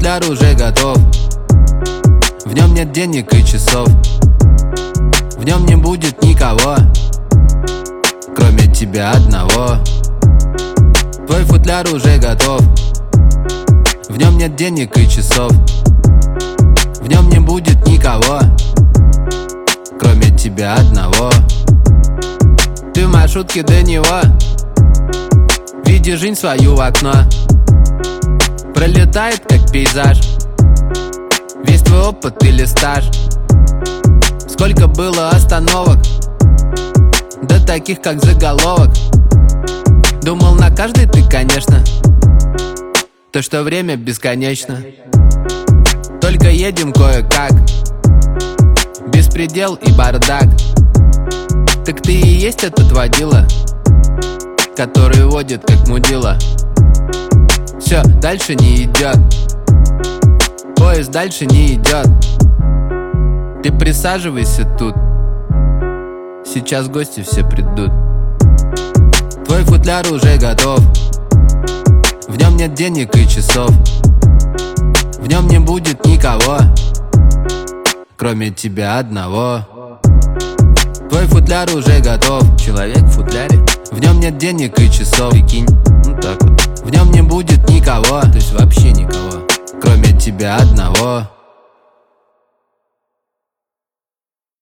футляр уже готов. В нем нет денег и часов. В нем не будет никого, кроме тебя одного. Твой футляр уже готов. В нем нет денег и часов. В нем не будет никого, кроме тебя одного. Ты в маршрутке до него, видишь жизнь свою в окно. Пролетает как пейзаж, весь твой опыт ты листаешь. Сколько было остановок, да таких как заголовок. Думал на каждой ты, конечно, то что время бесконечно. Только едем кое-как, беспредел и бардак. Так ты и есть этот водила, который водит как мудила. Все, дальше не идет, поезд дальше не идет. Ты присаживайся тут, сейчас гости все придут. Твой футляр уже готов. В нем нет денег и часов. В нем не будет никого, кроме тебя одного. Твой футляр уже готов. Человек в футляре. В нем нет денег и часов. Прикинь, ну так вот. В нем не будет никого, то есть вообще никого, кроме тебя одного.